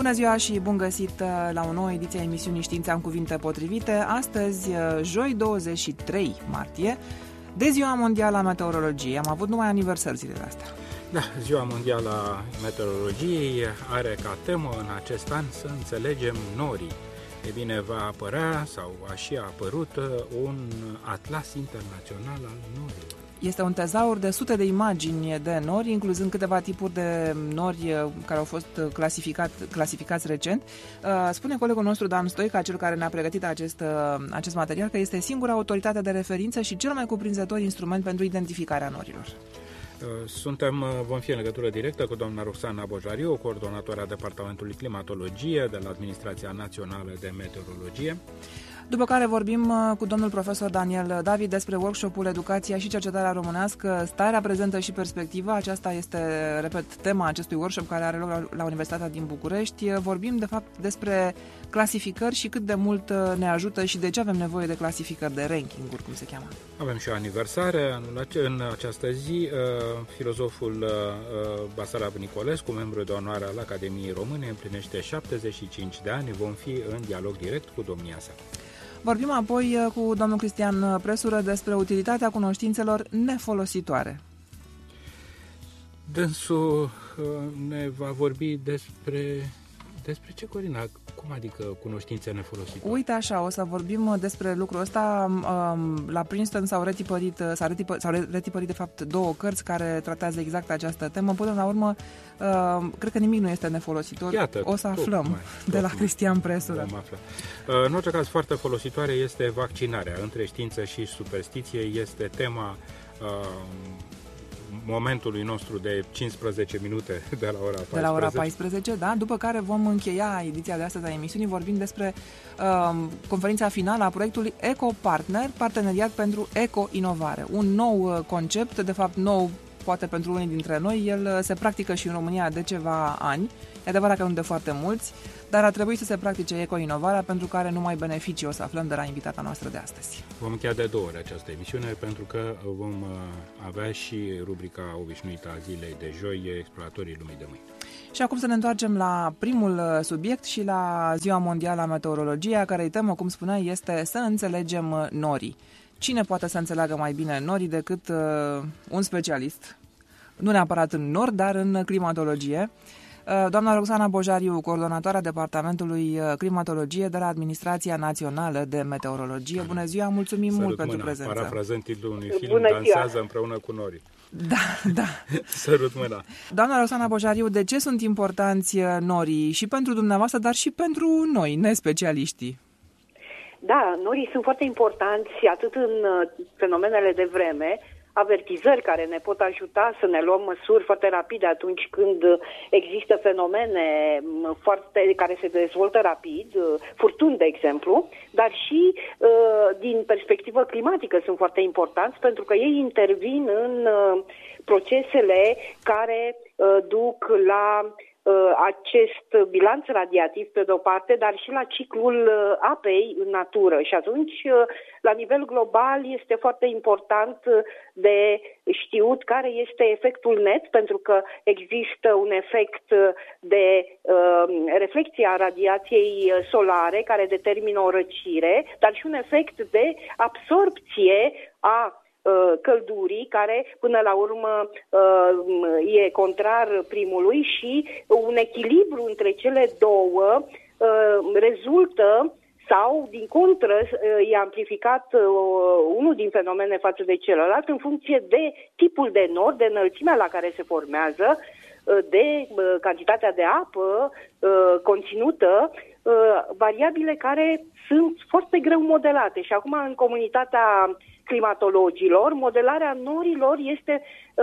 Bună ziua și bun găsit la o nouă ediție a emisiunii Știința în cuvinte potrivite. Astăzi, joi 23 martie, de Ziua Mondială a Meteorologiei. Am avut numai aniversări zilele astea. Da, Ziua Mondială a Meteorologiei are ca temă în acest an să înțelegem norii. E bine, va apărea sau a și apărut un atlas internațional al norilor. Este un tezaur de sute de imagini de nori, incluzând câteva tipuri de nori care au fost clasificați recent. Spune colegul nostru Dan Stoica, cel care ne-a pregătit acest material, că este singura autoritate de referință și cel mai cuprinzător instrument pentru identificarea norilor. Vom fi în legătură directă cu doamna Roxana Bojariu, coordonatoarea Departamentului Climatologie de la Administrația Națională de Meteorologie. După care vorbim cu domnul profesor Daniel David despre workshopul Educația și Cercetarea Românească, starea prezentă și perspectiva. Aceasta este, repet, tema acestui workshop care are loc la Universitatea din București. Vorbim, de fapt, despre clasificări și cât de mult ne ajută și de ce avem nevoie de clasificări, de ranking-uri, cum se cheamă. Avem și o aniversare în această zi. Filozoful Basarab Nicolescu, membru de onoare al Academiei Române, împlinește 75 de ani. Vom fi în dialog direct cu domnia sa. Vorbim apoi cu domnul Cristian Presură despre utilitatea cunoștințelor nefolositoare. Dânsul ne va vorbi despre ce, Corina? Cum adică cunoștințe nefolositoare? Uite așa, o să vorbim despre lucrul ăsta. La Princeton s-au retipărit de fapt două cărți care tratează exact această temă. Până la urmă, cred că nimic nu este nefolositor. Iată, o să aflăm de la Cristian Presură. În orice caz, foarte folositoare este vaccinarea. Între știință și superstiție este tema momentului nostru de 15 minute de la ora 14. De la ora 14, da, după care vom încheia ediția de astăzi a emisiunii vorbind despre conferința finală a proiectului EcoPartner, Parteneriat pentru Eco-Inovare. Un nou concept, de fapt nou poate pentru unii dintre noi, el se practică și în România de ceva ani. E adevărat că nu de foarte mulți, dar ar trebui să se practice eco-inovarea, pentru care numai beneficii o să aflăm de la invitata noastră de astăzi. Vom încheia de 2 ori această emisiune, pentru că vom avea și rubrica obișnuită a zilei de joi, Exploratorii Lumii de Mâine. Și acum să ne întoarcem la primul subiect și la Ziua Mondială a Meteorologiei, a cărei temă, cum spuneai, este să înțelegem norii. Cine poate să înțeleagă mai bine norii decât un specialist? Nu neapărat în nori, dar în climatologie. Doamna Roxana Bojariu, coordonatoarea Departamentului Climatologie de la Administrația Națională de Meteorologie. Bună ziua, mulțumim mult pentru prezență. Parafrazând titlul unui film, Dansează împreună cu norii. Da. Sărut mâna. Doamna Roxana Bojariu, de ce sunt importanți norii și pentru dumneavoastră, dar și pentru noi, nespecialiștii? Da, norii sunt foarte importanți atât în fenomenele de vreme, avertizări care ne pot ajuta să ne luăm măsuri foarte rapide atunci când există fenomene care se dezvoltă rapid, furtuni, de exemplu, dar și din perspectivă climatică sunt foarte importanți, pentru că ei intervin în procesele care duc la acest bilanț radiativ pe de-o parte, dar și la ciclul apei în natură. Și atunci, la nivel global, este foarte important de știut care este efectul net, pentru că există un efect de reflecție a radiației solare care determină o răcire, dar și un efect de absorpție a căldurii, care până la urmă e contrar primului, și un echilibru între cele două rezultă sau, din contră, e amplificat unul din fenomene față de celălalt în funcție de tipul de nor, de înălțimea la care se formează, de cantitatea de apă conținută, variabile care sunt foarte greu modelate. Și acum, în comunitatea climatologilor, modelarea norilor este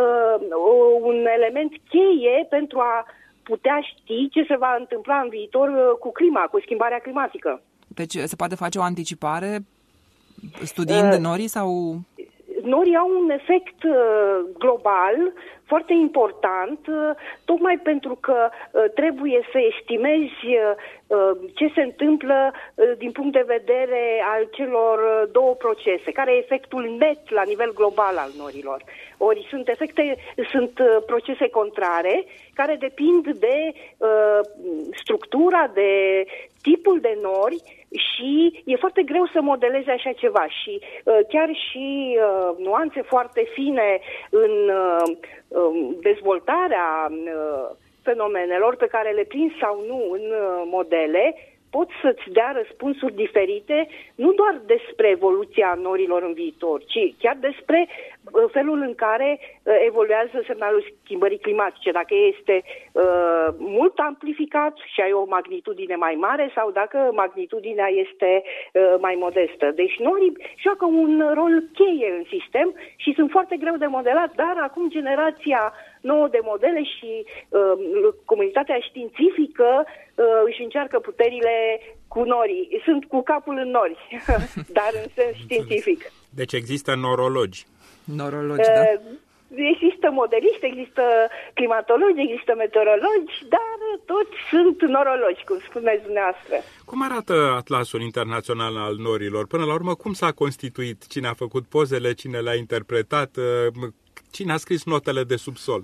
un element cheie pentru a putea ști ce se va întâmpla în viitor cu clima, cu schimbarea climatică. Deci se poate face o anticipare studiind norii sau... Norii au un efect global foarte important, tocmai pentru că trebuie să estimezi ce se întâmplă din punct de vedere al celor două procese, care e efectul net la nivel global al norilor. Ori sunt procese contrare care depind de structura, de tipul de nori și e foarte greu să modelezi așa ceva și chiar și nuanțe foarte fine în dezvoltarea fenomenelor pe care le prinzi sau nu în modele, pot să-ți dea răspunsuri diferite, nu doar despre evoluția norilor în viitor, ci chiar despre felul în care evoluează semnalul schimbării climatice, dacă este mult amplificat și ai o magnitudine mai mare sau dacă magnitudinea este mai modestă. Deci norii joacă un rol cheie în sistem și sunt foarte greu de modelat, dar acum generația nouă de modele și comunitatea științifică își încearcă puterile cu norii. Sunt cu capul în nori, dar în sens științific. Deci există norologi. Norologi, da. Există modeliști, există climatologi, există meteorologi, dar toți sunt norologi, cum spuneți dumneavoastră. Cum arată Atlasul Internațional al Norilor? Până la urmă, cum s-a constituit? Cine a făcut pozele? Cine le-a interpretat? Cine a scris notele de subsol?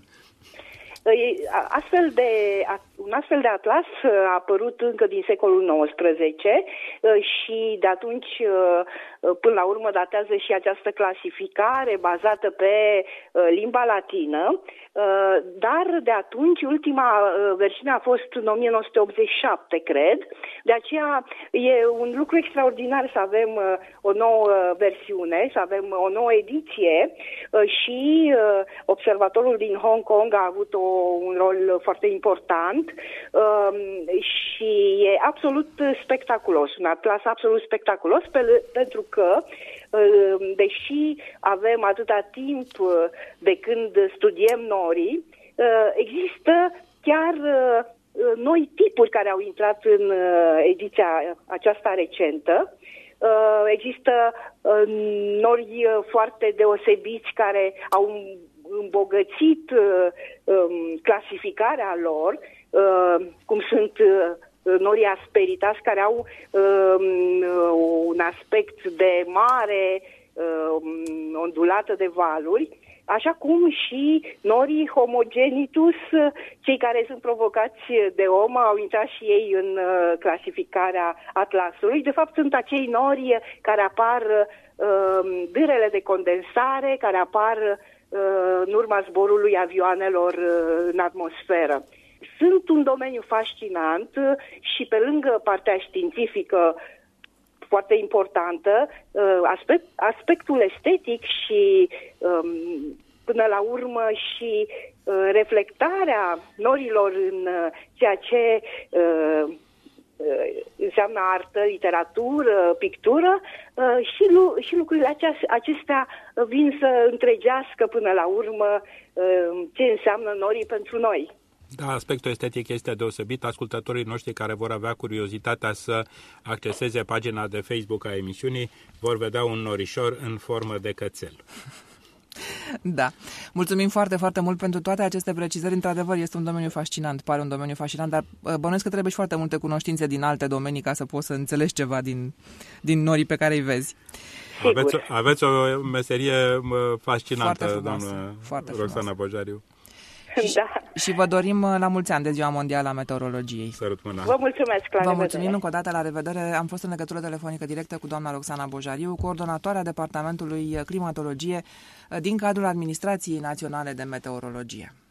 Un astfel de atlas a apărut încă din secolul XIX și de atunci până la urmă datează și această clasificare bazată pe limba latină, dar de atunci ultima versiune a fost în 1987, cred. De aceea e un lucru extraordinar să avem o nouă versiune, să avem o nouă ediție și observatorul din Hong Kong a avut un rol foarte important și e absolut spectaculos, un atlas absolut spectaculos pentru că deși avem atâta timp de când studiem norii, există chiar noi tipuri care au intrat în ediția aceasta recentă. Există nori foarte deosebiți care au îmbogățit clasificarea lor, cum sunt norii asperitas, care au un aspect de mare, ondulată de valuri, așa cum și norii homogenitus, cei care sunt provocați de om, au intrat și ei în clasificarea atlasului. De fapt, sunt acei nori care apar dârele de condensare, care apar în urma zborului avioanelor în atmosferă. Sunt un domeniu fascinant și pe lângă partea științifică foarte importantă, aspectul estetic și până la urmă și reflectarea norilor în ceea ce înseamnă artă, literatură, pictură și lucrurile acestea vin să întregească până la urmă ce înseamnă norii pentru noi. Da, aspectul estetic este deosebit. Ascultătorii noștri care vor avea curiozitatea să acceseze pagina de Facebook a emisiunii vor vedea un norișor în formă de cățel. Da. Mulțumim foarte, foarte mult pentru toate aceste precizări. Într-adevăr, este un domeniu fascinant, pare un domeniu fascinant, dar bănuiesc că trebuie și foarte multe cunoștințe din alte domenii ca să poți să înțelegi ceva din norii pe care îi vezi. Aveți o meserie fascinantă, doamnă Roxana Bojariu. Da. Și vă dorim la mulți ani de Ziua Mondială a Meteorologiei. Sărut mâna. Vă mulțumesc, la revedere. Vă mulțumim încă o dată, la revedere. Am fost în legătură telefonică directă cu doamna Roxana Bojariu, coordonatoarea Departamentului Climatologie din cadrul Administrației Naționale de Meteorologie.